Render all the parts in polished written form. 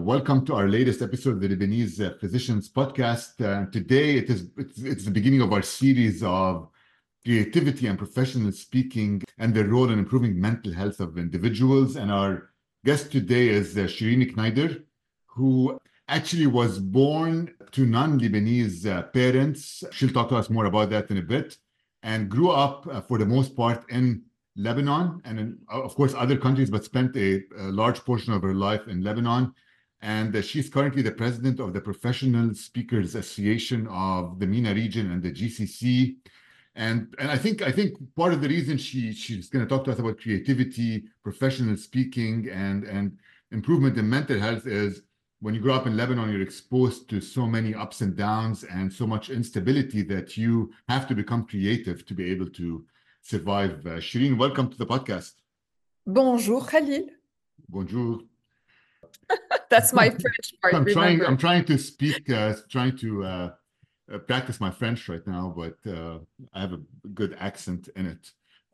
Welcome to our latest episode of the Lebanese Physicians Podcast. Today, it's the beginning of our series of creativity and professional speaking and their role in improving mental health of individuals. And our guest today is Shireen Kneider, who actually was born to non-Lebanese parents. She'll talk to us more about that in a bit, and grew up for the most part in Lebanon and in, of course, other countries, but spent a large portion of her life in Lebanon. And she's currently the president of the Professional Speakers Association of the MENA region and the GCC. And I think part of the reason she's going to talk to us about creativity, professional speaking, and improvement in mental health is when you grow up in Lebanon, you're exposed to so many ups and downs and so much instability that you have to become creative to be able to survive. Shireen, welcome to the podcast. Bonjour, Khalil. Bonjour. That's my French part. I'm trying to speak, practice my French right now, but I have a good accent in it.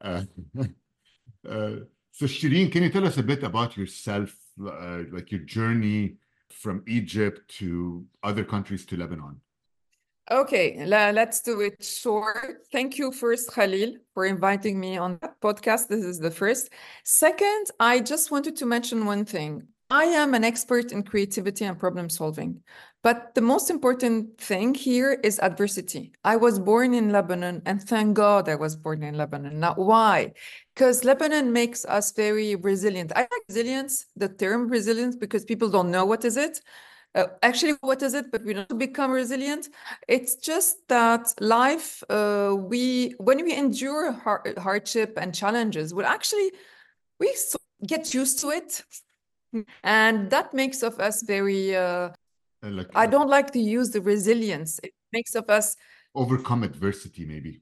So Shireen, can you tell us a bit about yourself, like your journey from Egypt to other countries to Lebanon? Okay, let's do it short. Thank you first, Khalil, for inviting me on that podcast. This is the first. Second, I just wanted to mention one thing. I am an expert in creativity and problem solving, but the most important thing here is adversity. I was born in Lebanon, and thank God I was born in Lebanon. Now, why? Because Lebanon makes us very resilient. I like resilience, the term resilience, because people don't know what is it. Actually, what is it? But we don't become resilient. It's just that life, when we endure hardship and challenges, we get used to it. And that makes of us very, I don't like to use the resilience. It makes of us overcome adversity, maybe.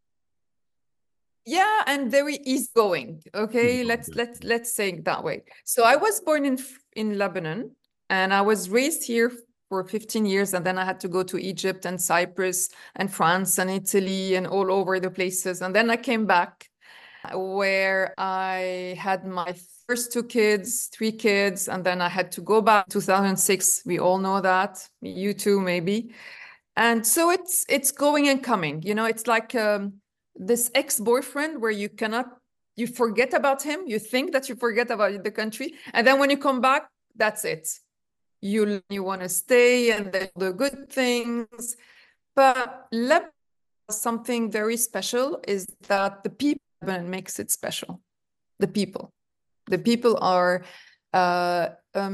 Yeah, and very easygoing. Okay, let's say it that way. So I was born in Lebanon, and I was raised here for 15 years, and then I had to go to Egypt and Cyprus and France and Italy and all over the places. And then I came back where I had my first 3 kids, and then I had to go back 2006. We all know that, you too, maybe. And so it's going and coming. You know, it's like this ex-boyfriend where you forget about him. You think that you forget about the country, and then when you come back, that's it. You want to stay and the good things. But Lebanon, something very special is that the people makes it special. The people are, I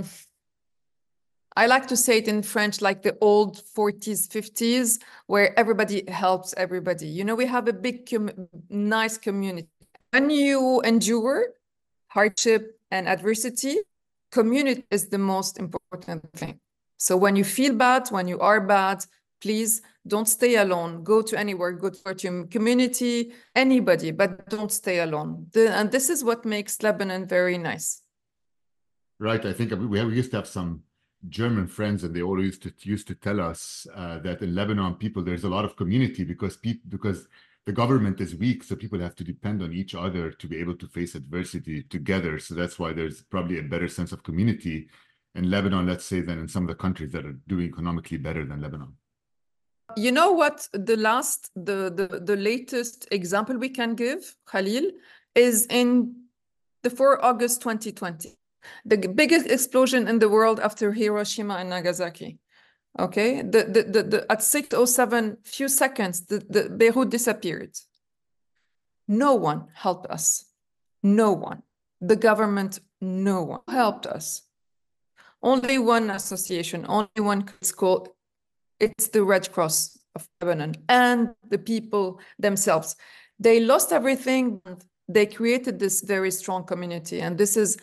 like to say it in French, like the old 40s, 50s, where everybody helps everybody. You know, we have a big, nice community. When you endure hardship and adversity, community is the most important thing. So when you feel bad, when you are bad, please don't stay alone. Go to anywhere, go to your community, anybody, but don't stay alone. And this is what makes Lebanon very nice. Right. I think we used to have some German friends, and they always used to tell us that in Lebanon, there's a lot of community because the government is weak, so people have to depend on each other to be able to face adversity together. So that's why there's probably a better sense of community in Lebanon, let's say, than in some of the countries that are doing economically better than Lebanon. You know what? The latest example we can give, Khalil, is in the 4 August 2020, the biggest explosion in the world after Hiroshima and Nagasaki. Okay, at 6:07, few seconds, the Beirut disappeared. No one helped us. No one. The government, no one helped us. Only one association, only one school. It's the Red Cross of Lebanon and the people themselves. They lost everything. They created this very strong community, and this is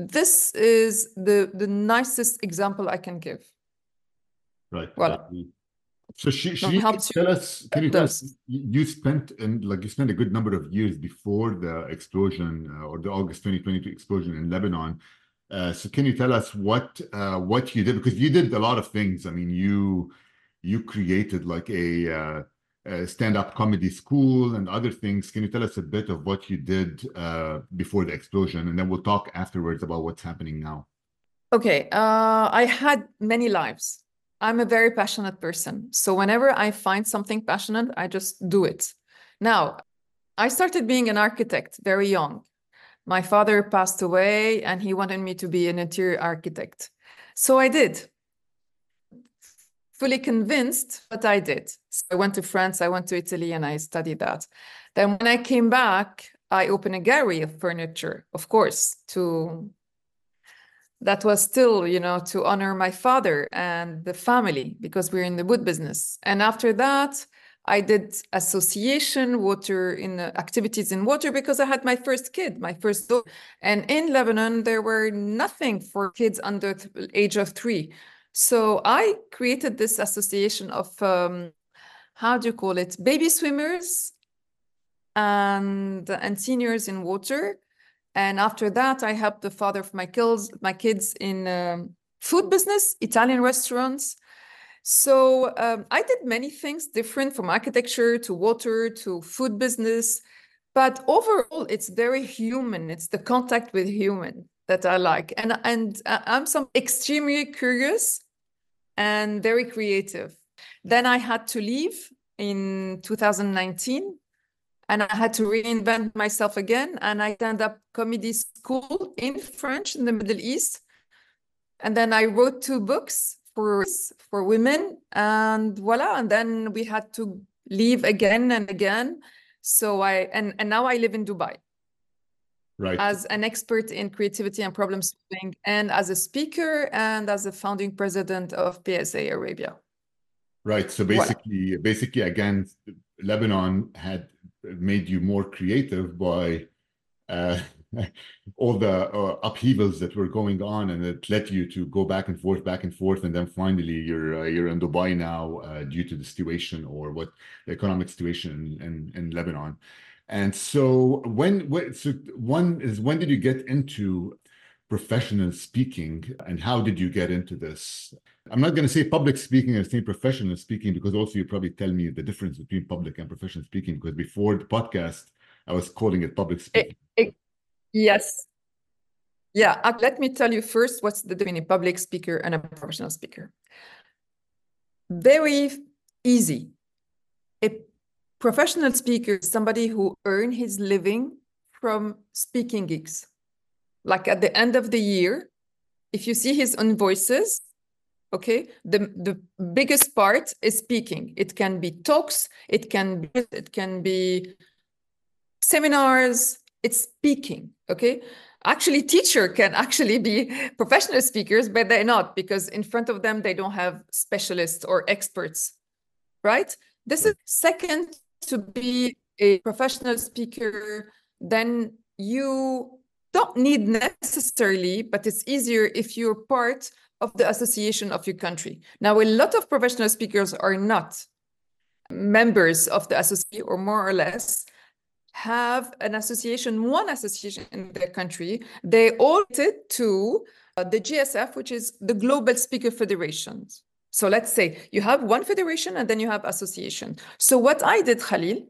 the nicest example I can give. Right. Well, so can you tell us, you spent a good number of years before the explosion or the August 2022 explosion in Lebanon. So can you tell us what you did? Because you did a lot of things. I mean, you created like a stand-up comedy school and other things. Can you tell us a bit of what you did before the explosion? And then we'll talk afterwards about what's happening now. Okay, I had many lives. I'm a very passionate person. So whenever I find something passionate, I just do it. Now, I started being an architect very young. My father passed away and he wanted me to be an interior architect. So I did. Fully convinced, but I did. So I went to France, I went to Italy, and I studied that. Then when I came back, I opened a gallery of furniture, of course, that was still, to honor my father and the family because we're in the wood business. And after that, I did association water in activities in water because I had my first kid, my first daughter. And in Lebanon, there were nothing for kids under the age of 3. So I created this association of, how do you call it, baby swimmers and seniors in water. And after that, I helped the father of my kids in food business, Italian restaurants. So I did many things different, from architecture to water to food business. But overall, it's very human. It's the contact with human that I like. And I'm extremely curious and very creative. Then I had to leave in 2019. And I had to reinvent myself again. And I stand up comedy school in French in the Middle East. And then I wrote 2 books for women. And voila. And then we had to leave again and again. So and now I live in Dubai. Right. As an expert in creativity and problem solving, and as a speaker, and as a founding president of PSA Arabia. Right. So basically, again, Lebanon had made you more creative by all the upheavals that were going on, and it led you to go back and forth, and then finally you're in Dubai now due to the situation, or what the economic situation in Lebanon. And so when did you get into professional speaking, and how did you get into this? I'm not going to say public speaking, I'm saying professional speaking, because also you probably tell me the difference between public and professional speaking, because before the podcast, I was calling it public speaking. Yes. Yeah. Let me tell you first what's the difference between a public speaker and a professional speaker. Very easy. A professional speaker is somebody who earns his living from speaking gigs. Like at the end of the year, if you see his invoices, okay, the biggest part is speaking. It can be talks, it can be seminars, it's speaking, okay? Actually, teacher can actually be professional speakers, but they're not, because in front of them, they don't have specialists or experts, right? This is second, to be a professional speaker, then you don't need necessarily, but it's easier if you're part of the association of your country. Now, a lot of professional speakers are not members of the association, or more or less have one association in their country. They all related to the GSF, which is the Global Speaker Federations. So let's say you have one federation and then you have association. So what I did, Khalil,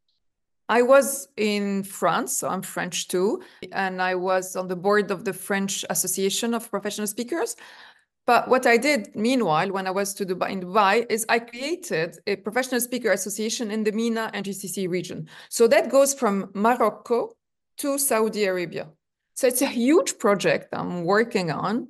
I was in France, so I'm French too, and I was on the board of the French Association of Professional Speakers. But what I did, meanwhile, when I was in Dubai, is I created a professional speaker association in the MENA and GCC region. So that goes from Morocco to Saudi Arabia. So it's a huge project I'm working on.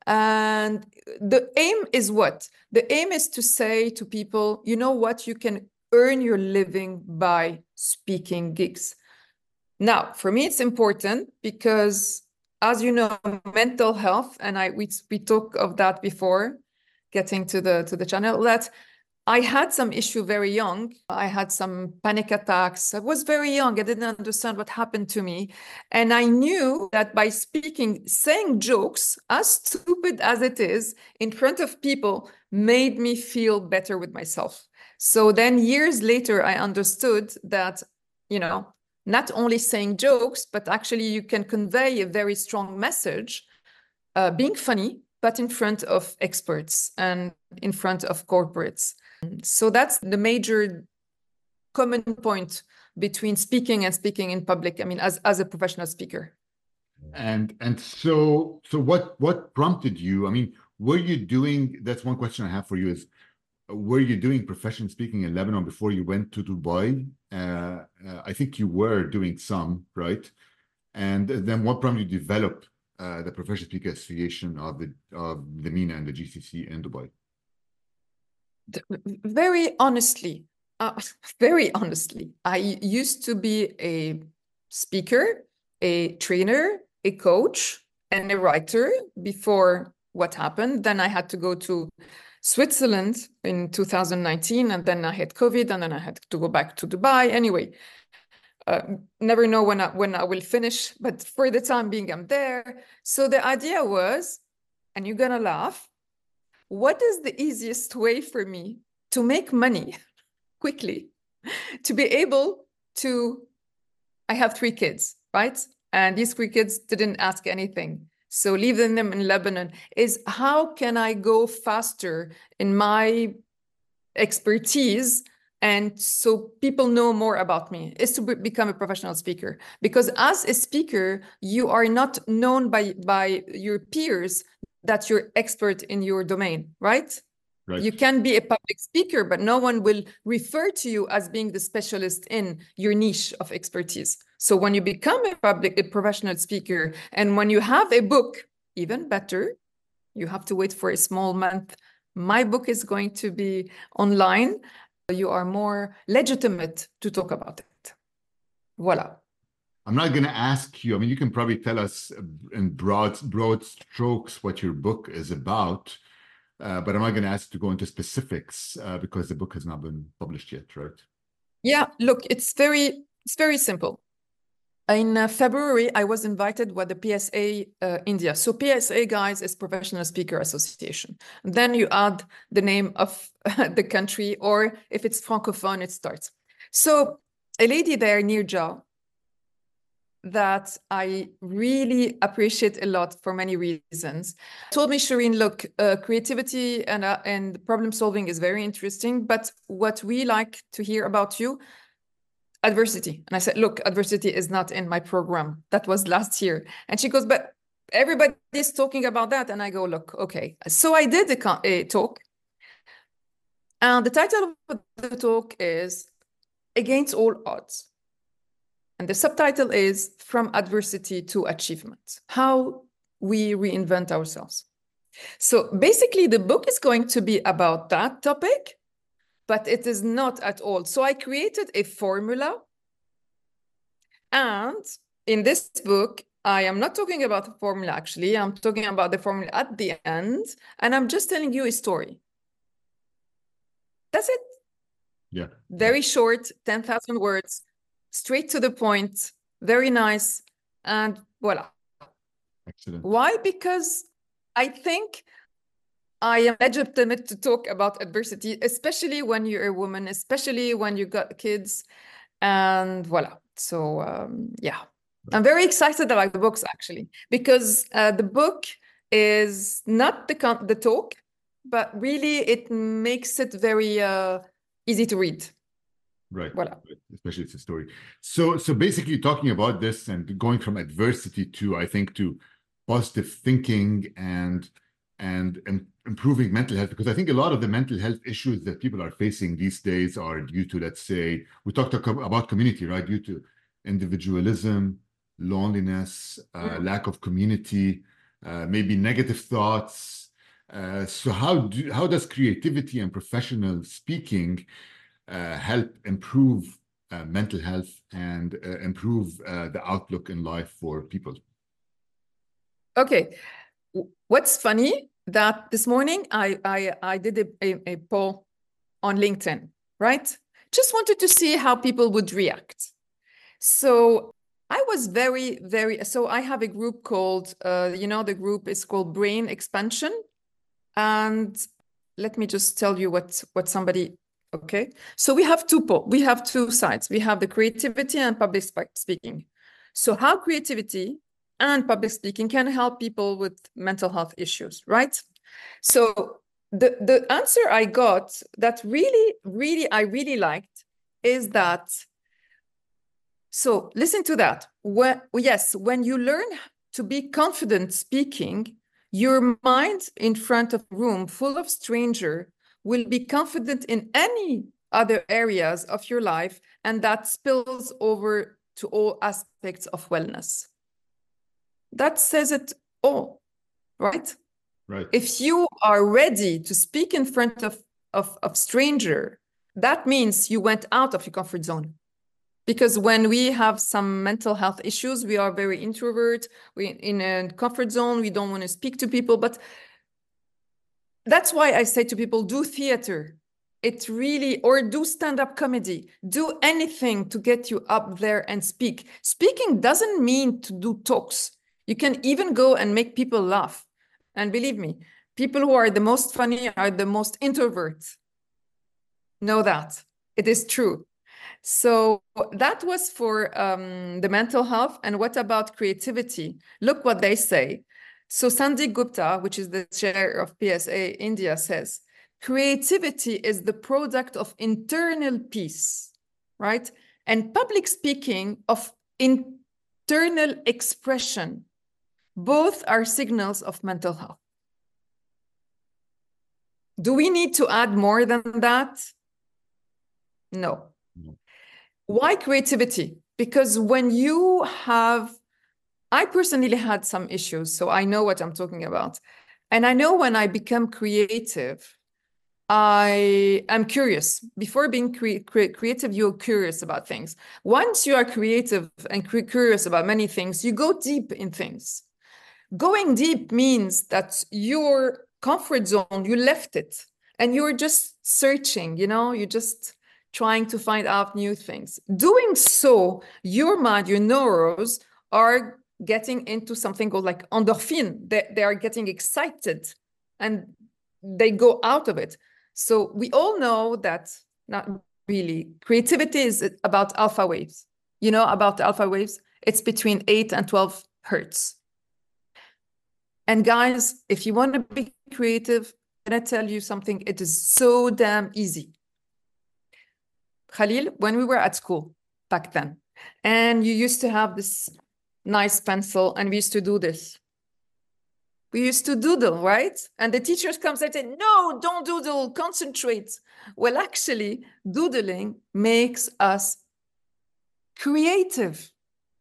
And the aim is what? The aim is to say to people, you know what, you can earn your living by speaking gigs. Now, for me, it's important because, as you know, mental health, and we talked of that before getting to the channel, that I had some issue very young. I had some panic attacks. I was very young. I didn't understand what happened to me. And I knew that by saying jokes, as stupid as it is, in front of people, made me feel better with myself. So then years later, I understood that, not only saying jokes, but actually you can convey a very strong message, being funny, but in front of experts and in front of corporates. So that's the major common point between speaking and speaking in public, I mean, as a professional speaker. And so what prompted you? I mean, were you doing, that's one question I have for you is, were you doing professional speaking in Lebanon before you went to Dubai? I think you were doing some, right? And then what prompted you to develop the Professional Speaker Association of the MENA and the GCC in Dubai? Very honestly, very honestly, I used to be a speaker, a trainer, a coach, and a writer before what happened. Then I had to go to Switzerland in 2019, and then I had COVID, and then I had to go back to Dubai. Anyway, never know when I will finish, but for the time being, I'm there. So the idea was, and you're gonna laugh, what is the easiest way for me to make money quickly, to be able to, I have 3 kids, right? And these 3 kids didn't ask anything. So leaving them in Lebanon is, how can I go faster in my expertise, and so people know more about me, is to become a professional speaker. Because as a speaker, you are not known by your peers that you're expert in your domain, right? Right. You can be a public speaker, but no one will refer to you as being the specialist in your niche of expertise. So when you become a professional speaker, and when you have a book, even better, you have to wait for a small month. My book is going to be online. You are more legitimate to talk about it. Voila. I'm not going to ask you. I mean, you can probably tell us in broad strokes what your book is about, but I'm not going to ask you to go into specifics because the book has not been published yet, right? Yeah, look, it's very simple. In February, I was invited by the PSA India. So PSA, guys, is Professional Speaker Association. And then you add the name of the country, or if it's Francophone, it starts. So a lady there, Nirja, that I really appreciate a lot for many reasons, told me, Shireen, look, creativity and problem solving is very interesting, but what we like to hear about you, adversity. And I said, look, adversity is not in my program. That was last year. And she goes, but everybody is talking about that. And I go, look, okay. So I did a talk. And the title of the talk is Against All Odds. And the subtitle is From Adversity to Achievement, how we reinvent ourselves. So basically, the book is going to be about that topic, but it is not at all. So I created a formula. And in this book, I am not talking about the formula, actually. I'm talking about the formula at the end. And I'm just telling you a story. That's it. Yeah. Very short, 10,000 words, straight to the point, very nice. And voila. Excellent. Why? Because I think I am legitimate to talk about adversity, especially when you're a woman, especially when you got kids, and voila. So yeah, I'm very excited about the books, actually, because the book is not the talk, but really it makes it very easy to read. Right. Voila. Especially it's a story. So basically talking about this and going from adversity to, I think, to positive thinking and improving mental health, because I think a lot of the mental health issues that people are facing these days are due to, let's say, we talked about community, right? Due to individualism, loneliness, lack of community, maybe negative thoughts. So how does creativity and professional speaking help improve mental health and improve the outlook in life for people? Okay. What's funny that this morning I did a poll on LinkedIn, right? Just wanted to see how people would react. So I was so I have a group called, the group is called Brain Expansion. And let me just tell you what somebody, okay. So we have two sides. We have the creativity and public speaking. So how creativity and public speaking can help people with mental health issues, right? So the answer I got that I really liked is that, so listen to that. When you learn to be confident speaking, your mind in front of a room full of stranger will be confident in any other areas of your life, and that spills over to all aspects of wellness. That says it all, right? Right. If you are ready to speak in front of stranger, that means you went out of your comfort zone. Because when we have some mental health issues, we are very introvert, we're in a comfort zone, we don't want to speak to people. But that's why I say to people, do theater. It really, or do stand-up comedy, do anything to get you up there and speak. Speaking doesn't mean to do talks. You can even go and make people laugh. And believe me, people who are the most funny are the most introverts. Know that. It is true. So that was for the mental health. And what about creativity? Look what they say. So Sandeep Gupta, which is the chair of PSA India, says, creativity is the product of internal peace, right? And public speaking of internal expression. Both are signals of mental health. Do we need to add more than that? No. Why creativity? Because when you have, I personally had some issues, so I know what I'm talking about. And I know when I become creative, I am curious. Before being creative, you're curious about things. Once you are creative and curious about many things, you go deep in things. Going deep means that your comfort zone, you left it and you're just searching, you're just trying to find out new things. Doing so, your mind, your neurons are getting into something called like endorphin. They are getting excited and they go out of it. So we all know that, not really, creativity is about alpha waves. You know about the alpha waves? It's between 8 and 12 hertz. And guys, if you want to be creative, I'm going to tell you something. It is so damn easy. Khalil, when we were at school back then, and you used to have this nice pencil, and we used to do this. We used to doodle, right? And the teachers come and say, no, don't doodle, concentrate. Well, actually, doodling makes us creative.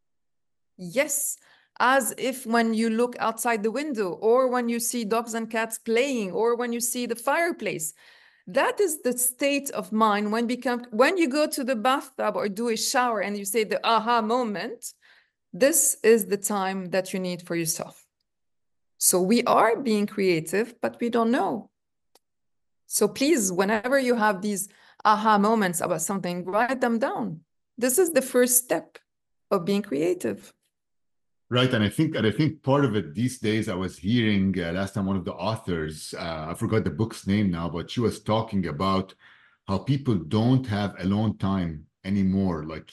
Yes, as if when you look outside the window, or when you see dogs and cats playing, or when you see the fireplace. That is the state of mind when you go to the bathtub or do a shower and you say the aha moment. This is the time that you need for yourself. So we are being creative, but we don't know. So please, whenever you have these aha moments about something, write them down. This is the first step of being creative. Right, and I think part of it these days, I was hearing last time one of the authors, I forgot the book's name now, but she was talking about how people don't have alone time anymore. Like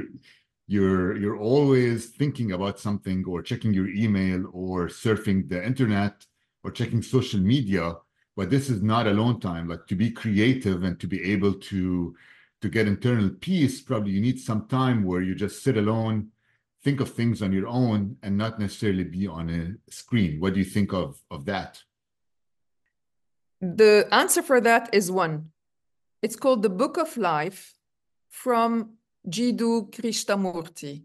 you're always thinking about something, or checking your email, or surfing the internet, or checking social media. But this is not alone time. Like, to be creative and to be able to get internal peace, probably you need some time where you just sit alone, think of things on your own, and not necessarily be on a screen. What do you think of that? The answer for that is one. It's called The Book of Life from Jiddu Krishnamurti.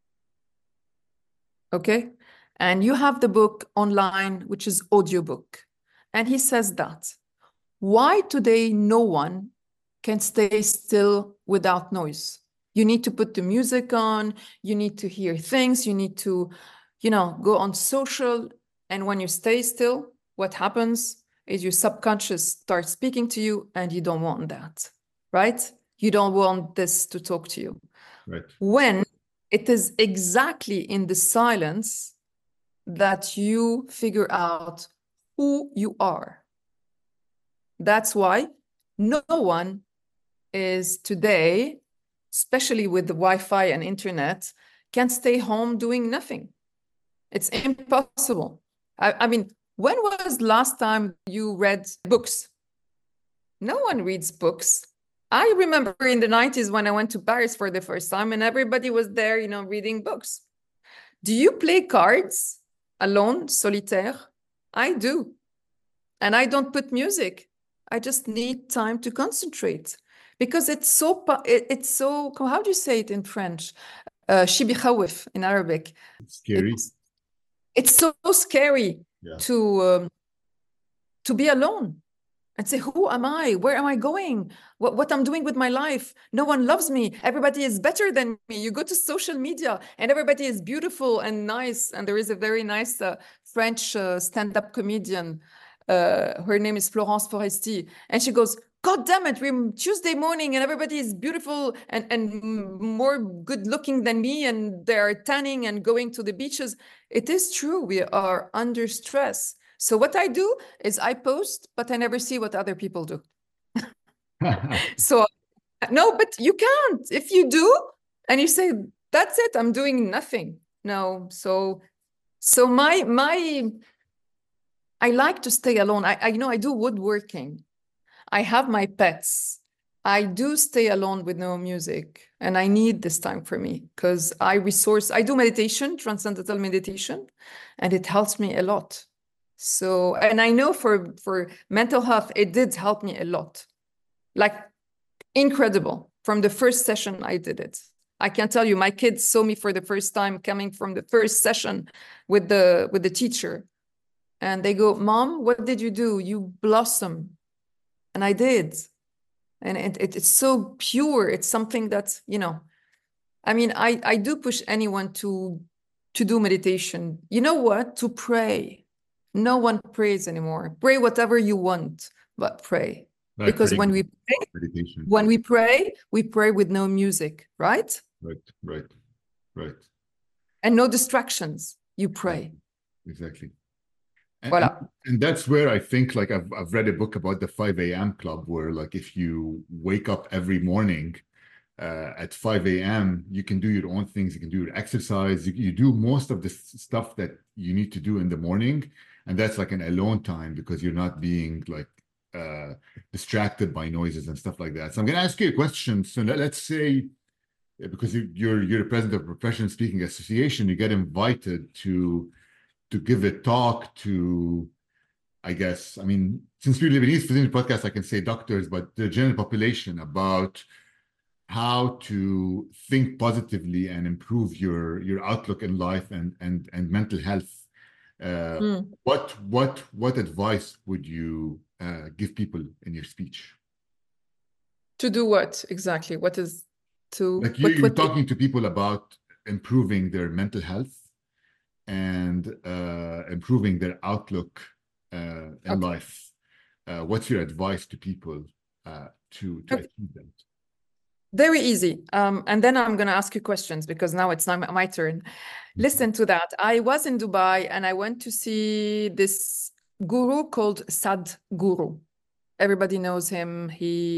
Okay? And you have the book online, which is audiobook. And he says that, why today no one can stay still without noise? You need to put the music on, you need to hear things, you need to, go on social. And when you stay still, what happens is your subconscious starts speaking to you, and you don't want that, right? You don't want this to talk to you. Right. When it is exactly in the silence that you figure out who you are. That's why no one is today, especially with the Wi-Fi and internet, can stay home doing nothing. It's impossible. I mean, when was the last time you read books? No one reads books. I remember in the 90s when I went to Paris for the first time, and everybody was there, reading books. Do you play cards alone, solitaire? I do. And I don't put music. I just need time to concentrate because it's so, how do you say it in French? شي بيخوف in Arabic. It's scary. It's so scary Yeah. to be alone and say, who am I? Where am I going? What I'm doing with my life? No one loves me. Everybody is better than me. You go to social media and everybody is beautiful and nice. And there is a very nice French stand-up comedian. Her name is Florence Foresti. And she goes, God damn it, we're Tuesday morning and everybody is beautiful and more good looking than me. And they're tanning and going to the beaches. It is true. We are under stress. So what I do is I post, but I never see what other people do. So no, but you can't. If you do, and you say, that's it, I'm doing nothing. No, so I like to stay alone. I know I do woodworking. I have my pets. I do stay alone with no music. And I need this time for me because I do meditation, transcendental meditation, and it helps me a lot. So, and I know for mental health, it did help me a lot. Like incredible. From the first session, I did it. I can tell you, my kids saw me for the first time coming from the first session with the teacher. And they go, Mom, what did you do? You blossom. And I did. And it's so pure. It's something that's, I mean, I do push anyone to do meditation. You know what? To pray. No one prays anymore. Pray whatever you want, but pray. Like because when we pray, we pray with no music, right? Right. And no distractions. You pray. Exactly. Voilà. And that's where I think, like, I've read a book about the 5 a.m. club, where, like, if you wake up every morning at 5 a.m., you can do your own things. You can do your exercise. You do most of the stuff that you need to do in the morning. And that's like an alone time because you're not being like distracted by noises and stuff like that. So I'm going to ask you a question. So let's say, because you're the president of a professional speaking association, you get invited to give a talk to, I guess, I mean, since we're Lebanese physician podcast, I can say doctors, but the general population, about how to think positively and improve your outlook in life and mental health. What advice would you give people in your speech? To do what exactly? What is to like you're talking to people about improving their mental health and improving their outlook in life. What's your advice to people to achieve that? Very easy. And then I'm going to ask you questions because now it's my turn. Listen to that. I was in Dubai and I went to see this guru called Sadhguru. Everybody knows him.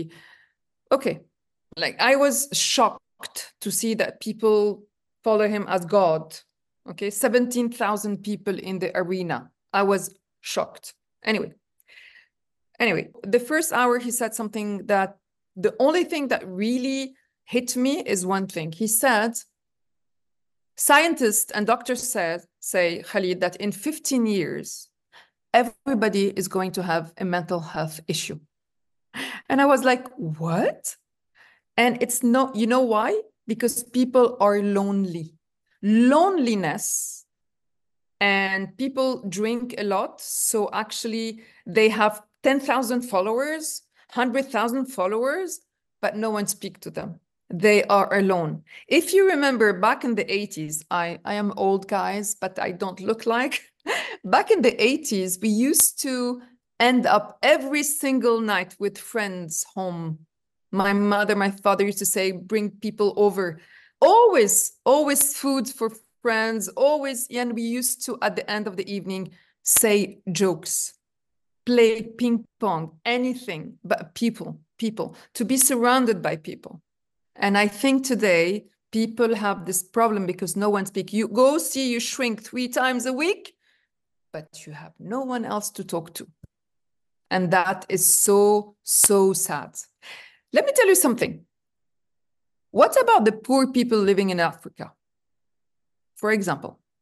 Like I was shocked to see that people follow him as God. 17,000 people in the arena. I was shocked. Anyway, the first hour he said something that the only thing that really hit me is one thing. He said, scientists and doctors say, Khalid, that in 15 years, everybody is going to have a mental health issue. And I was like, what? And it's not, you know why? Because people are lonely. Loneliness, and people drink a lot. So actually they have 10,000 followers, 100,000 followers, but no one speaks to them. They are alone. If you remember back in the 80s, I am old, guys, but I don't look like. Back in the 80s, we used to end up every single night with friends home. My mother, my father used to say, bring people over. Always food for friends, always. And we used to, at the end of the evening, say jokes, play ping pong, anything but people, to be surrounded by people. And I think today people have this problem because no one speaks. You go see you shrink 3 times a week, but you have no one else to talk to. And that is so, so sad. Let me tell you something. What about the poor people living in Africa? For example,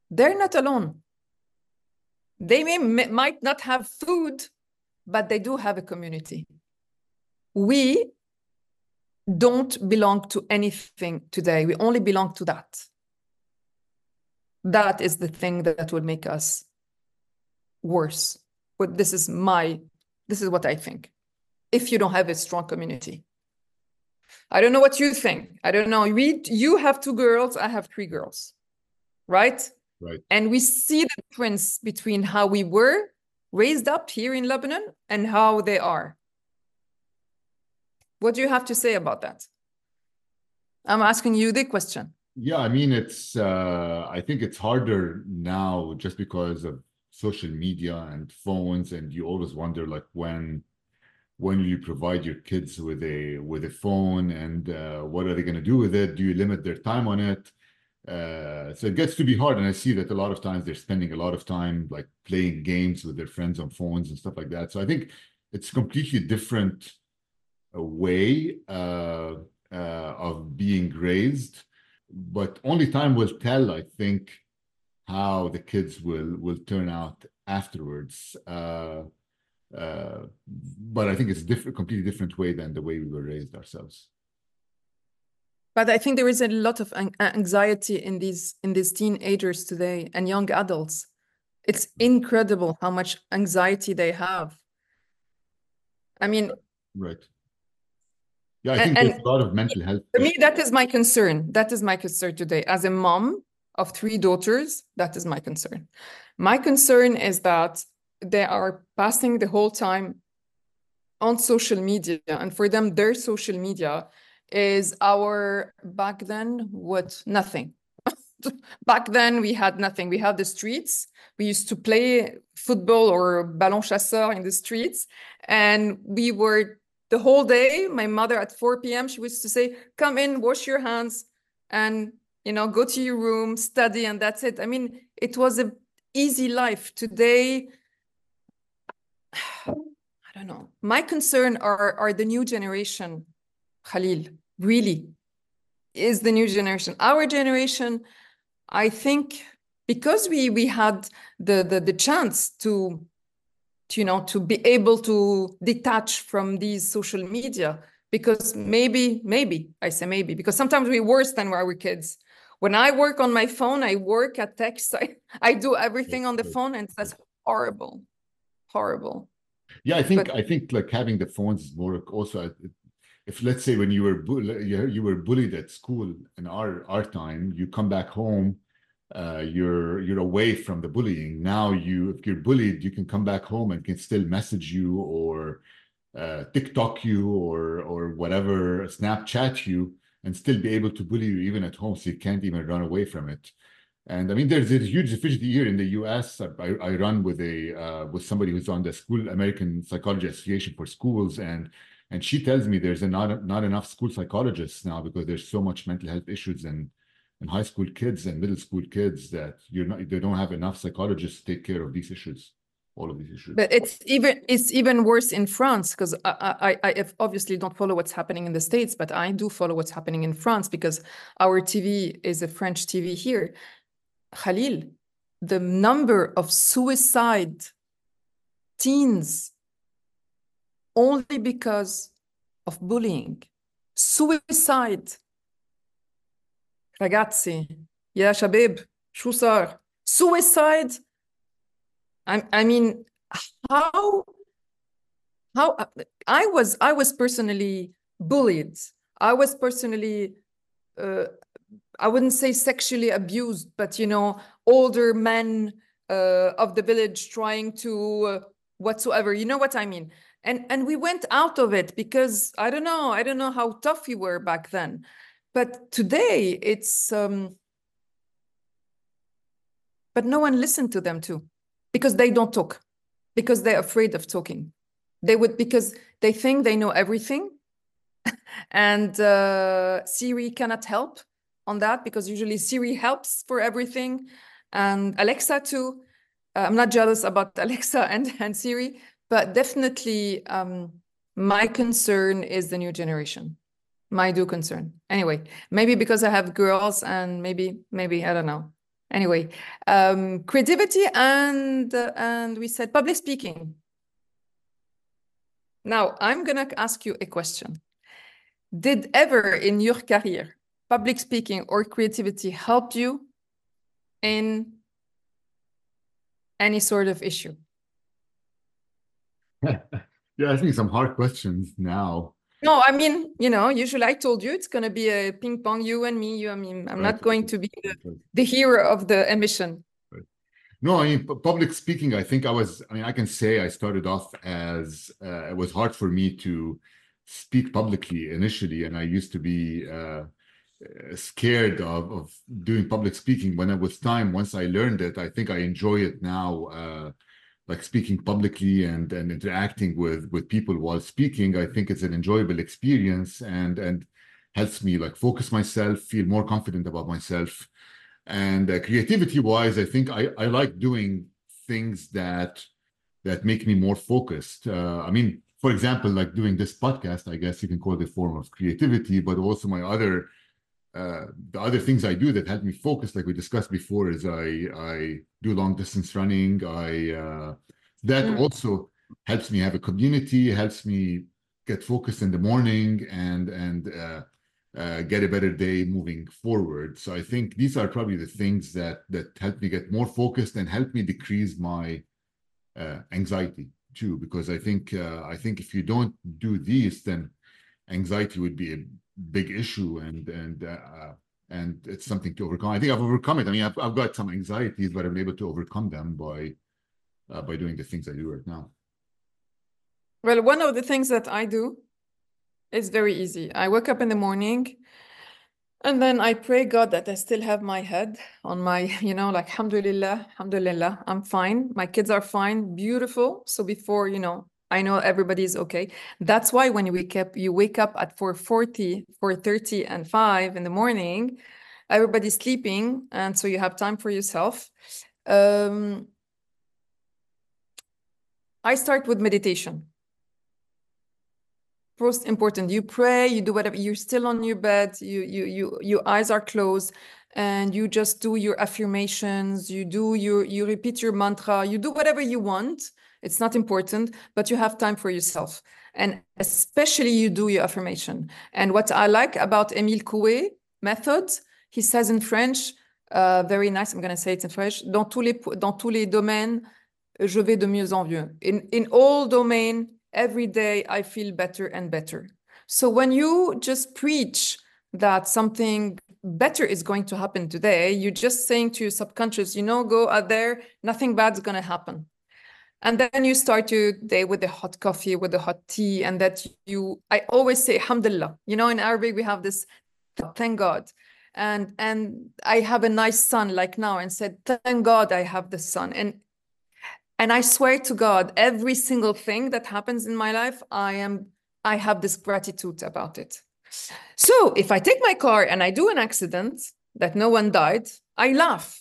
they're not alone. They might not have food, but they do have a community. We don't belong to anything today. We only belong to that. That is the thing that would make us worse. But this is what I think. If you don't have a strong community. I don't know what you think. I don't know. You have 2 girls, I have 3 girls, right? Right. And we see the difference between how we were raised up here in Lebanon and how they are. What do you have to say about that? I'm asking you the question. Yeah, I mean, I think it's harder now just because of social media and phones, and you always wonder, like, when you provide your kids with a phone, and what are they going to do with it? Do you limit their time on it? So it gets to be hard, and I see that a lot of times they're spending a lot of time like playing games with their friends on phones and stuff like that. So I think it's a completely different way of being raised, but only time will tell, I think, how the kids will turn out afterwards. But I think it's a completely different way than the way we were raised ourselves. But I think there is a lot of anxiety in these teenagers today and young adults. It's incredible how much anxiety they have. I mean, right. Yeah, I think there's a lot of mental health. For me, that is my concern. That is my concern today. As a mom of 3 daughters, that is my concern. My concern is that they are passing the whole time on social media, and for them, their social media is our back then what nothing. Back then we had nothing. We had the streets. We used to play football or ballon chasseur in the streets, and we were the whole day. My mother at 4 p.m. she used to say, "Come in, wash your hands, and go to your room, study, and that's it." I mean, it was an easy life. Today, I don't know. My concern are the new generation, Khalil. Really, is the new generation. Our generation, I think, because we had the chance to be able to detach from these social media, because maybe I say maybe, because sometimes we're worse than our kids. When I work on my phone, I work at text, I do everything on the phone, and that's horrible. Yeah, I think like having the phones is more also, if let's say when you were bullied at school in our time, you come back home, you're away from the bullying. Now if you're bullied, you can come back home and can still message you, or TikTok you, or whatever, Snapchat you, and still be able to bully you even at home, so you can't even run away from it. And I mean, there's a huge deficiency here in the U.S. I run with somebody who's on the American Psychology Association for schools, and she tells me there's not enough school psychologists now, because there's so much mental health issues in high school kids and middle school kids, that they don't have enough psychologists to take care of these issues, all of these issues. But it's even worse in France, because I obviously don't follow what's happening in the States, but I do follow what's happening in France, because our TV is a French TV here. Khalil, the number of suicide teens only because of bullying. Suicide. Ragazzi, ya shabib, شو صار? Suicide. I mean, how I was personally bullied. I was personally I wouldn't say sexually abused, but older men of the village trying to whatsoever, you know what I mean? And we went out of it because I don't know how tough we were back then. But today it's but no one listened to them too, because they don't talk, because they're afraid of talking. Because they think they know everything. And Siri cannot help on that, because usually Siri helps for everything, and Alexa too. I'm not jealous about Alexa and Siri, but definitely my concern is the new generation. My concern. Anyway, maybe because I have girls, and maybe I don't know. Anyway, creativity and we said public speaking. Now, I'm going to ask you a question. Did ever in your career, public speaking or creativity help you in any sort of issue? You're asking some hard questions now. No, I mean, usually I told you it's going to be a ping pong, you and me. I mean, I'm not going to be the hero of the emission. Right. No, I mean, public speaking, I can say I started off as, it was hard for me to speak publicly initially. And I used to be scared of doing public speaking. When it was time, once I learned it, I think I enjoy it now. Like speaking publicly and interacting with people while speaking, I think it's an enjoyable experience and helps me like focus myself, feel more confident about myself. And creativity wise, I think I like doing things that make me more focused. I mean, for example, like doing this podcast, I guess you can call it a form of creativity, but also the other things I do that help me focus, like we discussed before, is I do long distance running. That also helps me have a community, helps me get focused in the morning and get a better day moving forward. So I think these are probably the things that help me get more focused and help me decrease my anxiety too. Because I think if you don't do these, then anxiety would be a big issue and it's something to overcome. I think I've overcome it. I mean, I've got some anxieties, but I've been able to overcome them by doing the things I do right now. Well, one of the things that I do is very easy. I wake up in the morning and then I pray God that I still have my head on my, like, alhamdulillah, I'm fine. My kids are fine, beautiful. So before, I know everybody's okay. That's why when you wake up at 4:40, 4:30 and 5 in the morning, everybody's sleeping. And so you have time for yourself. I start with meditation. Most important, you pray, you do whatever, you're still on your bed, your eyes are closed, and you just do your affirmations, you repeat your mantra, you do whatever you want. It's not important, but you have time for yourself. And especially you do your affirmation. And what I like about Émile Coué method, he says in French, very nice, I'm going to say it in French, dans tous les domaines, je vais de mieux en mieux. In all domains, every day I feel better and better. So when you just preach that something better is going to happen today, you're just saying to your subconscious, go out there, nothing bad's going to happen. And then you start your day with the hot coffee, with the hot tea, and I always say, alhamdulillah. In Arabic, we have this, thank God. And I have a nice son like now and said, thank God I have the son. And I swear to God, every single thing that happens in my life, I have this gratitude about it. So if I take my car and I do an accident that no one died, I laugh.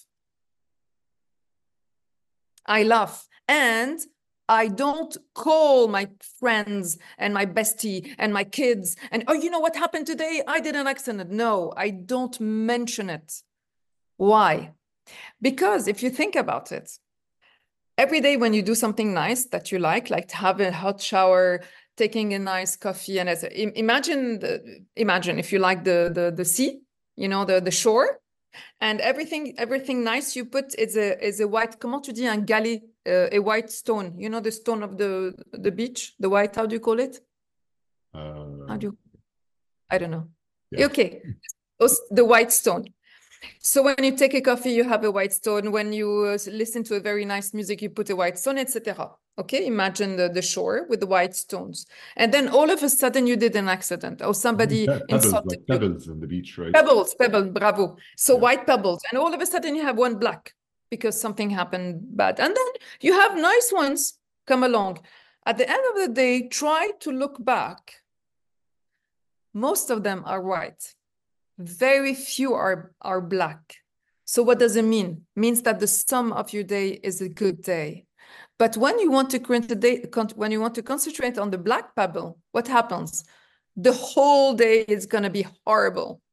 And I don't call my friends and my bestie and my kids and, oh, you know what happened today? I did an accident. No, I don't mention it. Why? Because if you think about it, every day when you do something nice that you like to have a hot shower, taking a nice coffee, and imagine if you like the sea, the shore, and everything nice you put is a white, comment tu dis un galet, a white stone, the stone of the beach, the white, how do you call it? I don't know. Yeah. Okay, the white stone. So when you take a coffee, you have a white stone. When you listen to a very nice music, you put a white stone, etc. Okay, imagine the shore with the white stones. And then all of a sudden you did an accident or somebody insulted you. Pebbles on the beach, right? Pebbles, bravo. So white pebbles. And all of a sudden you have one black because something happened bad. And then you have nice ones come along. At the end of the day, try to look back. Most of them are white. Very few are black. So what does it mean? It means that the sum of your day is a good day. But when you want to concentrate on the black pebble, what happens? The whole day is going to be horrible.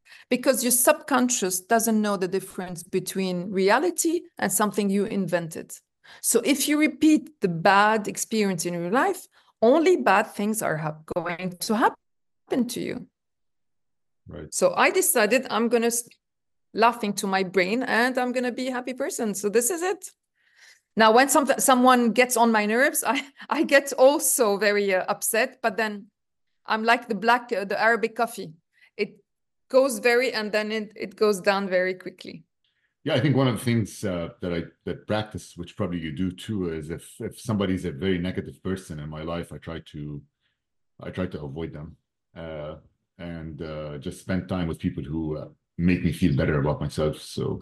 because your subconscious doesn't know the difference between reality and something you invented. So if you repeat the bad experience in your life, only bad things are going to happen to you. Right. So I decided I'm going to laughing to my brain and I'm going to be a happy person. So this is it. Now, when someone gets on my nerves, I get also very upset, but then I'm like the Arabic coffee. It goes and then it goes down very quickly. Yeah, I think one of the things that practice, which probably you do too, is if somebody's a very negative person in my life, I try to avoid them and just spend time with people who make me feel better about myself. So.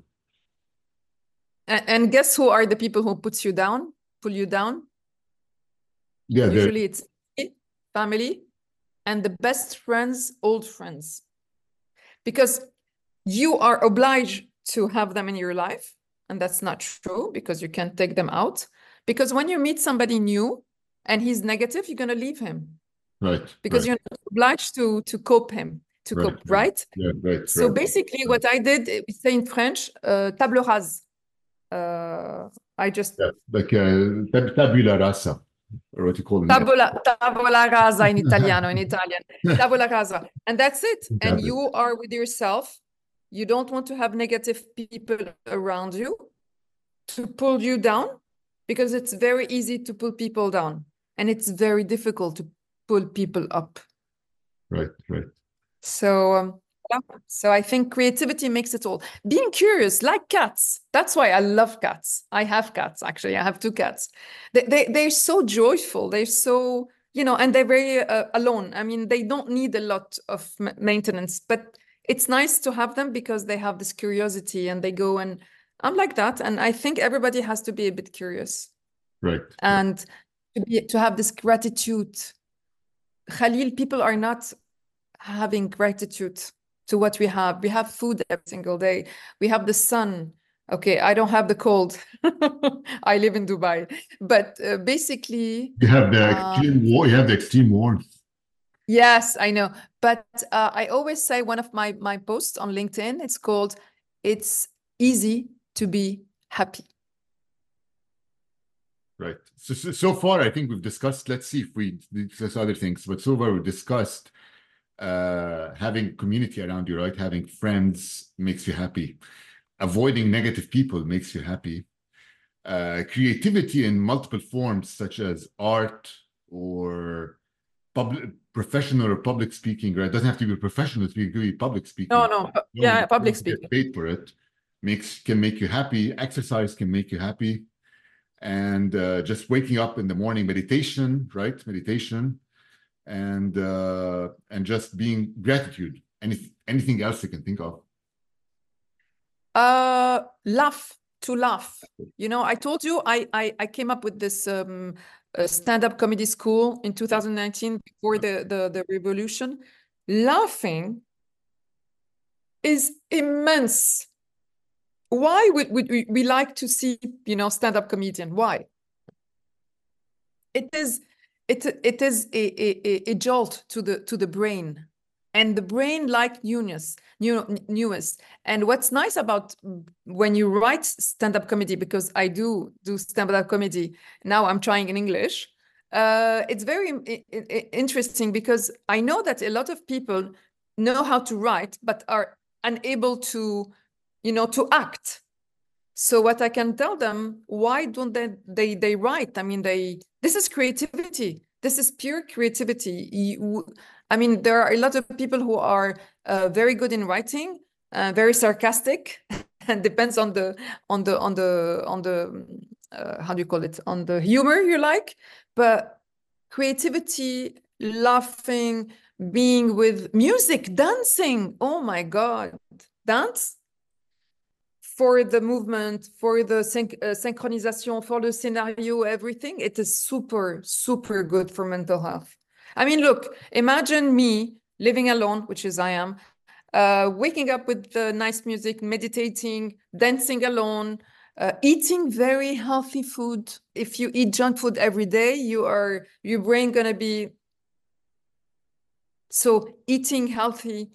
And guess who are the people who pull you down? Yeah, usually it's family and the best friends, old friends, because you are obliged to have them in your life. And that's not true because you can't take them out. Because when you meet somebody new and he's negative, you're going to leave him. Right. Because you're not obliged to cope, right? Yeah, right. So basically what I did, we say in French, table rase. I just... Yeah, like tabula rasa, or what you call it. Tavola rasa in Italian. Tavola rasa. And that's it. And you are with yourself. You don't want to have negative people around you to pull you down, because it's very easy to pull people down. And it's very difficult to pull people up. Right. So I think creativity makes it all. Being curious, like cats. That's why I love cats. I have cats, actually. I have 2 cats. They're so joyful. They're so, and they're very alone. I mean, they don't need a lot of maintenance, but it's nice to have them because they have this curiosity and they go, and I'm like that. And I think everybody has to be a bit curious. Right. And to have this gratitude. Khalil, people are not having gratitude to what we have. We have food every single day. We have the sun. Okay, I don't have the cold. I live in Dubai. But basically... You have the extreme war. You have the extreme warmth. Yes, I know. But I always say one of my posts on LinkedIn, it's called, "It's easy to be happy." Right. So far, I think we've discussed, let's see if we discuss other things, but so far we've discussed having community around you, right? Having friends makes you happy. Avoiding negative people makes you happy. Creativity in multiple forms, such as art or professional or public speaking, right? It doesn't have to be professional speaking, it could be public speaking. No. Yeah, public speaking. Get paid for it. Can make you happy. Exercise can make you happy. And just waking up in the morning, meditation, right? Meditation. And just being gratitude. Anything else you can think of? To laugh. I told you I came up with this stand-up comedy school in 2019 before the revolution. Laughing is immense. Why would we like to see stand-up comedian? Why? It is a jolt to the brain, and the brain like newness. And what's nice about when you write stand-up comedy, because I do stand-up comedy now, I'm trying in English. It's very interesting because I know that a lot of people know how to write but are unable to act. So what I can tell them, why don't they write? I mean, this is creativity. This is pure creativity. I mean, there are a lot of people who are very good in writing, very sarcastic, and depends on the how do you call it? On the humor you like. But creativity, laughing, being with music, dancing. Oh my God, dance. For the movement, for the synchronization, for the scenario, everything, it is super, super good for mental health. I mean, look, imagine me living alone, which is I am, waking up with the nice music, meditating, dancing alone, eating very healthy food. If you eat junk food every day, your brain gonna be... So eating healthy,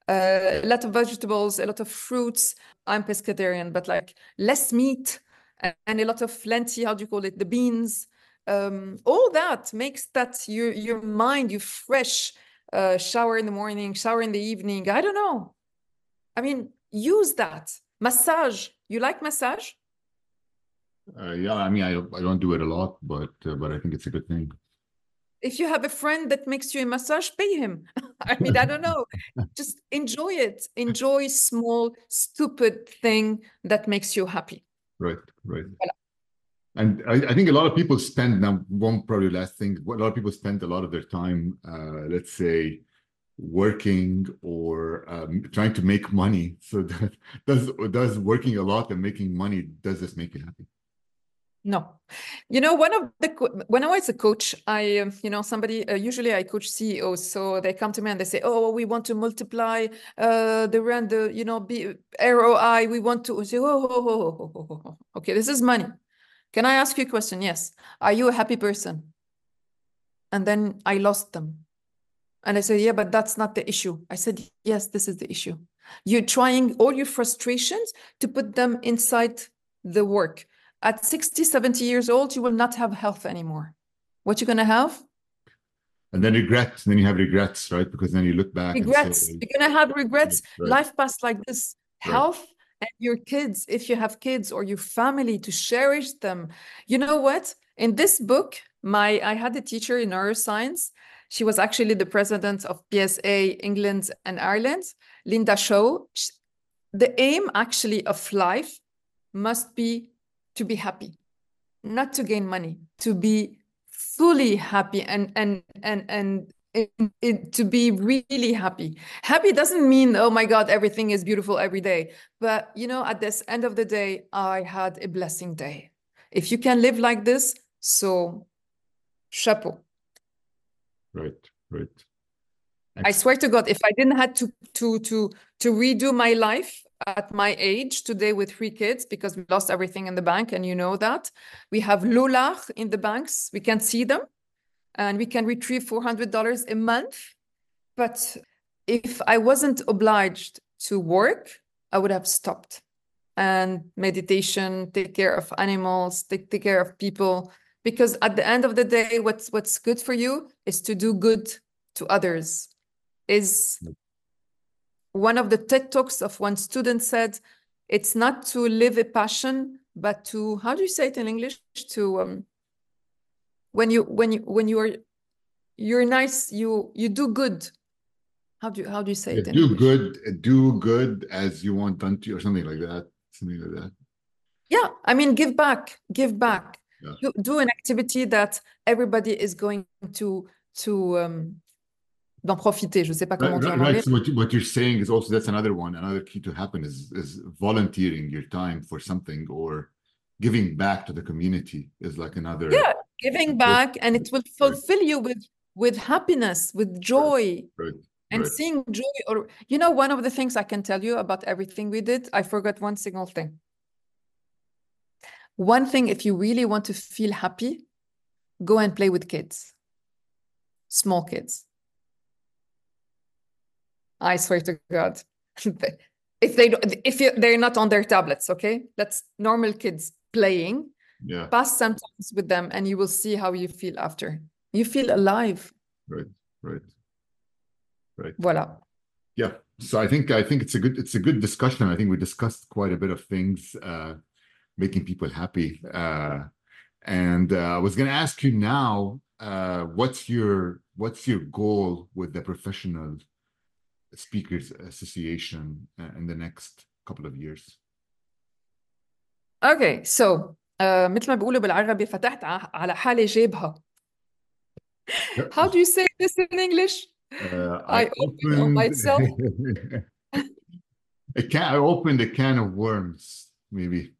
a lot of vegetables, a lot of fruits. I'm pescatarian, but like less meat and a lot of lentil, how do you call it? The beans. All that makes that your mind, you fresh, shower in the morning, shower in the evening. I don't know. I mean, use that. Massage. You like massage? Yeah, I mean, I don't do it a lot, but I think it's a good thing. If you have a friend that makes you a massage, pay him. I mean, I don't know. Just enjoy it. Enjoy small, stupid thing that makes you happy. Right, right. Voilà. And I think a lot of people spend, now one probably last thing, a lot of people spend a lot of their time, let's say, working or trying to make money. So does working a lot and making money, does this make you happy? No. You know, when I was a coach, I, somebody, usually I coach CEOs. So they come to me and they say, oh, we want to multiply the rent, ROI. We want to say, okay, this is money. Can I ask you a question? Yes. Are you a happy person? And then I lost them. And I said, yeah, but that's not the issue. I said, yes, this is the issue. You're trying all your frustrations to put them inside the work. At 60, 70 years old, you will not have health anymore. What you're going to have? And then regrets. And then you have regrets, right? Because then you look back regrets. and say, you're going to have regrets. Right. Life passed like this. Right. Health and your kids, if you have kids, or your family, to cherish them. You know what? In this book, I had a teacher in neuroscience. She was actually the president of PSA England and Ireland, Linda Shaw. The aim actually of life must be to be happy, not to gain money, to be fully happy and to be really happy. Happy doesn't mean, oh my God, everything is beautiful every day. But, at this end of the day, I had a blessing day. If you can live like this, so chapeau. Right, right. I swear to God, if I didn't have to redo my life at my age today with 3 kids, because we lost everything in the bank, and you know that. We have Lolar in the banks. We can see them, and we can retrieve $400 a month. But if I wasn't obliged to work, I would have stopped. And meditation, take care of animals, take care of people. Because at the end of the day, what's good for you is to do good to others. Is one of the TED Talks of one student said, it's not to live a passion, but to, how do you say it in English? To when you're nice, you do good. How do you say it in English? Do good as you want done to you, or something like that. Something like that. Yeah, I mean, give back. Yeah. Do an activity that everybody is going to d'en profiter. Je sais pas comment dire en anglais. Right. So what you're saying is also, that's another one. Another key to happen is volunteering your time for something, or giving back to the community is like another. Yeah, giving back, and it will fulfill you with happiness, with joy. Right. And seeing joy. Or one of the things I can tell you about everything we did, I forgot one single thing. One thing, if you really want to feel happy, go and play with kids, small kids. I swear to God, if they're not on their tablets, okay? That's normal kids playing. Yeah. Pass some time with them, and you will see how you feel after. You feel alive. Right. Voilà. Yeah. So I think it's a good discussion. I think we discussed quite a bit of things, making people happy. And I was going to ask you now, what's your goal with the Professional Speakers Association in the next couple of years? Okay, so مثل ما بيقولوا بالعربي فتحت على حالي جيبها. How do you say this in English? I opened on myself. I opened a can of worms, maybe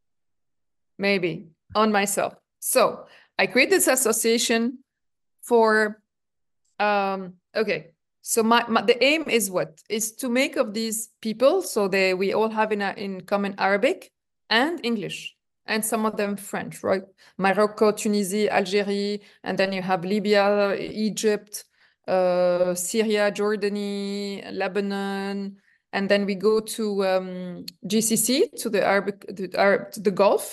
on myself. So I created this association for okay. So the aim is what? Is to make of these people, so we all have in common Arabic and English, and some of them French, right? Morocco, Tunisia, Algeria, and then you have Libya, Egypt, Syria, Jordani, Lebanon, and then we go to GCC, to the Gulf.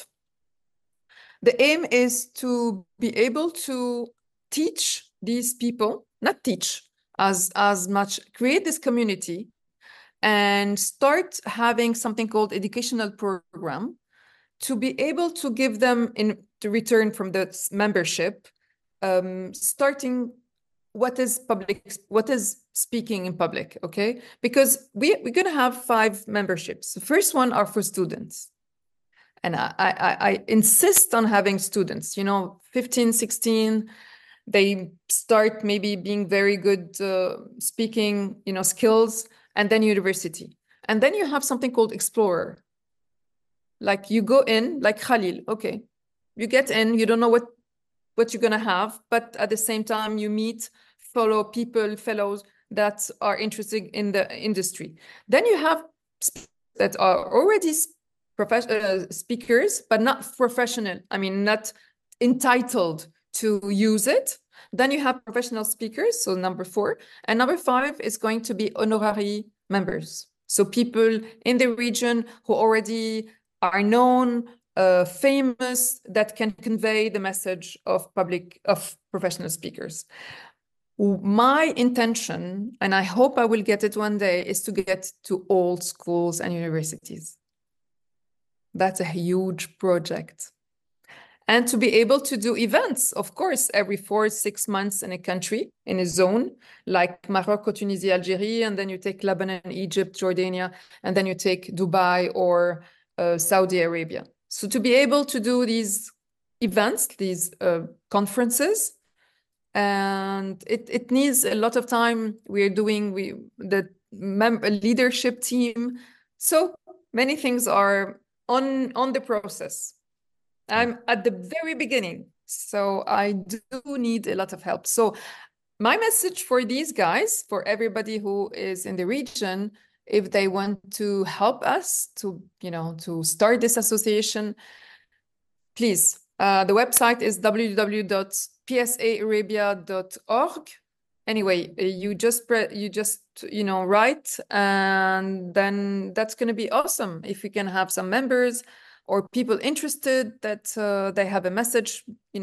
The aim is to be able to teach these people, not teach as much, create this community and start having something called educational program to be able to give them in to return from the membership, starting what is speaking in public, okay? Because we're gonna have 5 memberships. The first one are for students. And I insist on having students, 15, 16, they start maybe being very good speaking, skills, and then university. And then you have something called Explorer. Like you go in, like Khalil, okay. You get in, you don't know what you're gonna have, but at the same time you meet fellows that are interested in the industry. Then you have that are already speakers, but not professional. I mean, not entitled to use it. Then you have professional speakers, so number 4. And number 5 is going to be honorary members. So people in the region who already are known, famous, that can convey the message of professional speakers. My intention, and I hope I will get it one day, is to get to all schools and universities. That's a huge project. And to be able to do events, of course, every 4-6 months in a country, in a zone, like Morocco, Tunisia, Algeria, and then you take Lebanon, Egypt, Jordania, and then you take Dubai or Saudi Arabia. So to be able to do these events, these conferences, and it needs a lot of time. We're doing the leadership team. So many things are on the process. I'm at the very beginning, so I do need a lot of help. So my message for these guys, for everybody who is in the region, if they want to help us to start this association, please. The website is www.psaarabia.org. Anyway, you just write, and then that's going to be awesome if we can have some members or people interested that they have a message,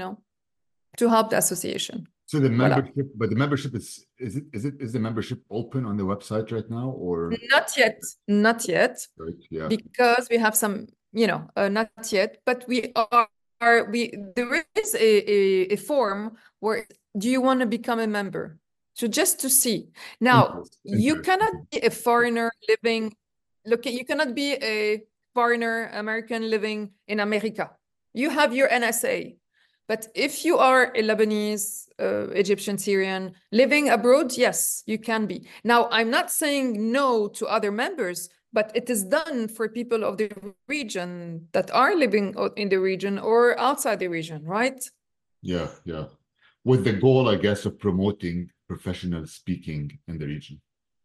to help the association. So the membership, but the membership is the membership open on the website right now, or not yet? Right, yeah. Because we have some, not yet, but there is a form where do you want to become a member? So just to see. Now, you cannot be a foreigner living. Look, you cannot be a foreigner American living in America. You have your NSA. But if you are a Lebanese, Egyptian, Syrian living abroad, yes, you can be. Now, I'm not saying no to other members, but it is done for people of the region that are living in the region or outside the region, right? Yeah. With the goal, I guess, of promoting professional speaking in the region.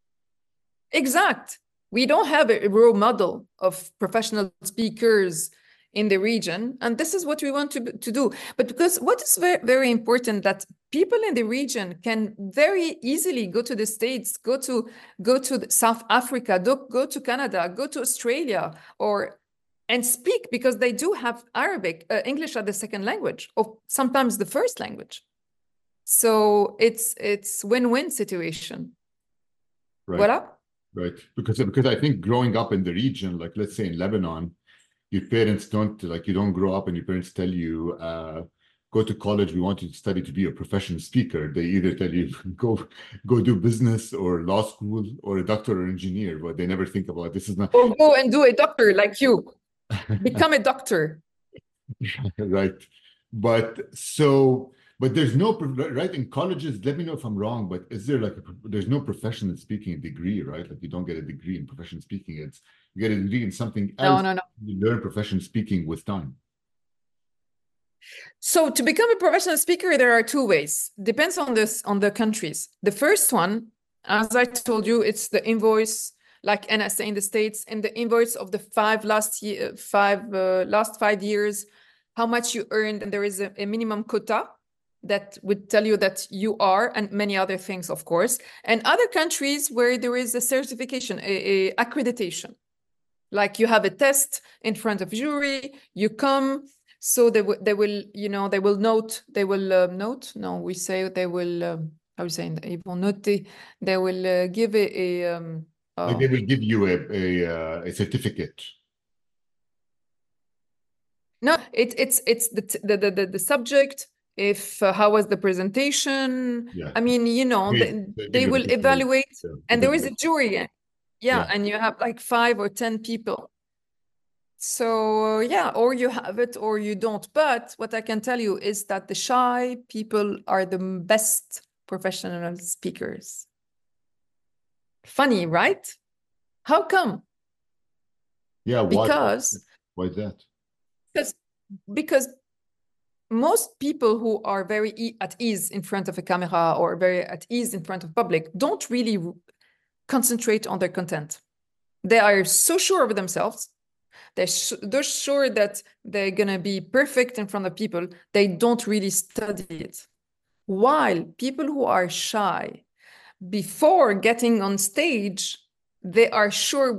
Exact. We don't have a role model of professional speakers in the region, and this is what we want to do. But because what is very, very important, that people in the region can very easily go to the States, go to South Africa, go to Canada, go to Australia, and speak, because they do have English as the second language, or sometimes the first language. So it's win-win situation. Right. Voila. Right. Because I think growing up in the region, like let's say in Lebanon, your parents you don't grow up and your parents tell you, go to college, we want you to study to be a professional speaker. They either tell you go do business or law school or a doctor or engineer, but they never think about this is not. Or go and do a doctor like you. Become a doctor. Right. But there's no, right, in colleges, let me know if I'm wrong, but is there there's no professional speaking degree, right? Like you don't get a degree in professional speaking. You get a degree in something else. No. You learn professional speaking with time. So to become a professional speaker, there are 2 ways. Depends on the countries. The first one, as I told you, it's the invoice, like NSA in the States, and the invoice of the last 5 years, how much you earned, and there is a minimum quota. that would tell you that you are, and many other things, of course, and other countries where there is a certification, a accreditation. Like you have a test in front of jury, you come, so they will, they will note, no, we say they will, how are you saying, ils vont noter, they will give Like they will give you a certificate. No, it's the subject. If how was the presentation? Yeah. I mean, they will evaluate, and there is a jury. Yeah, and you have like 5 or 10 people. So yeah, or you have it or you don't. But what I can tell you is that the shy people are the best professional speakers. Funny, right? How come? Yeah, why? Because Why is that? Because most people who are very at ease in front of a camera or very at ease in front of public don't really concentrate on their content. They are so sure of themselves. They're sure that they're going to be perfect in front of people. They don't really study it. While people who are shy, before getting on stage, they are sure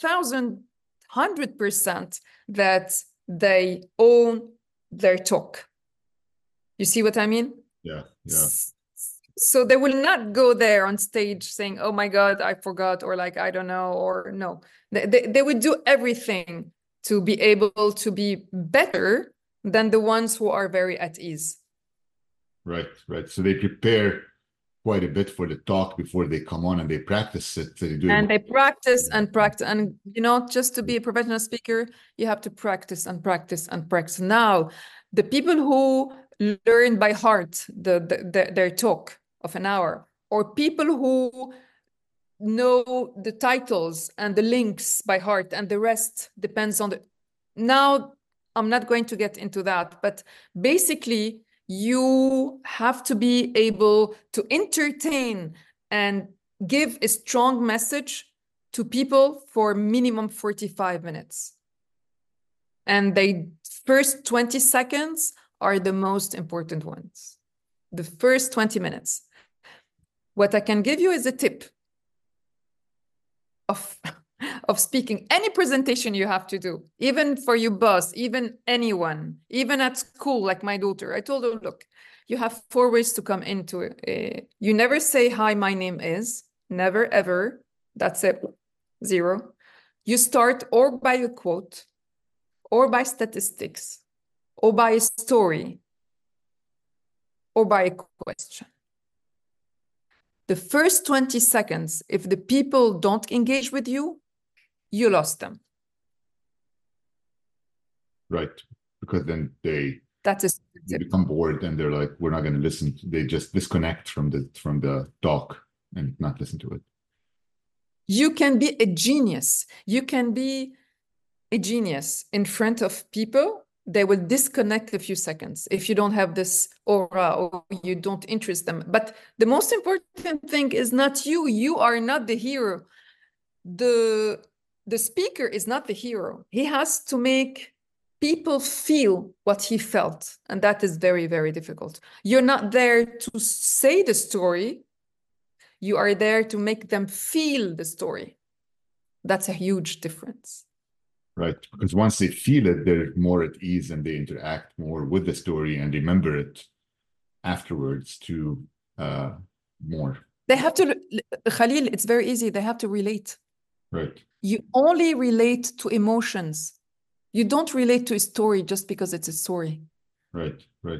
1,100% that they own their talk. You see what I mean? Yeah. So they will not go there on stage saying, oh my God, I forgot, or like, I don't know, or no. They would do everything to be able to be better than the ones who are very at ease. Right. So they prepare quite a bit for the talk before they come on, and they practice it. They practice and practice. And, just to be a professional speaker, you have to practice and practice and practice. Now, the people who learn by heart their talk of an hour, or people who know the titles and the links by heart, and the rest depends on now I'm not going to get into that, but basically you have to be able to entertain and give a strong message to people for minimum 45 minutes. And the first 20 seconds are the most important ones. The first 20 minutes. What I can give you is a tip of speaking. Any presentation you have to do, even for your boss, even anyone, even at school, like my daughter, I told her, look, you have 4 ways to come into it. You never say, hi, my name is, never, ever. That's it, 0. You start or by a quote, or by statistics, or by a story, or by a question. The first 20 seconds, if the people don't engage with you, you lost them. Right. Because then they become bored, and they're like, we're not going to listen. They just disconnect from the talk and not listen to it. You can be a genius. You can be a genius in front of people. They will disconnect a few seconds if you don't have this aura or you don't interest them. But the most important thing is not you. You are not the hero. The speaker is not the hero. He has to make people feel what he felt. And that is very, very difficult. You're not there to say the story. You are there to make them feel the story. That's a huge difference. Right, because once they feel it, they're more at ease, and they interact more with the story and remember it afterwards to more. They have to, Khalil, it's very easy. They have to relate. Right. You only relate to emotions. You don't relate to a story just because it's a story. Right.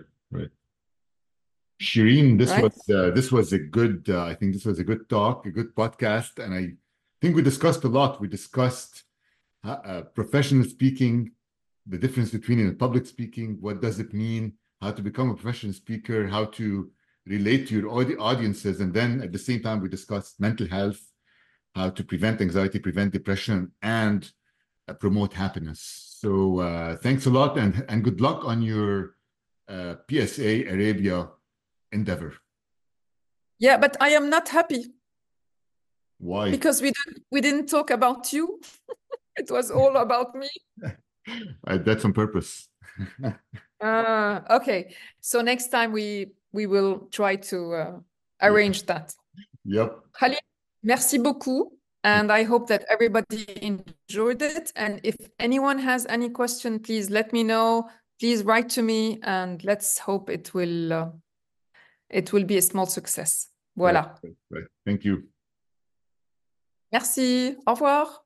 Shireen, this was a good, I think this was a good talk, a good podcast. And I think we discussed a lot. We discussed professional speaking, the difference between it and public speaking, what does it mean, how to become a professional speaker, how to relate to your audiences. And then at the same time, we discussed mental health, how to prevent anxiety, prevent depression, and promote happiness. So thanks a lot, and good luck on your PSA Arabia endeavor. Yeah, but I am not happy. Why? Because we didn't talk about you. It was all about me. That's on purpose. Okay. So next time we we will try to arrange that. Yep. Khalid, merci beaucoup. And I hope that everybody enjoyed it. And if anyone has any question, please let me know. Please write to me, and let's hope it will be a small success. Voilà. Right. Thank you. Merci. Au revoir.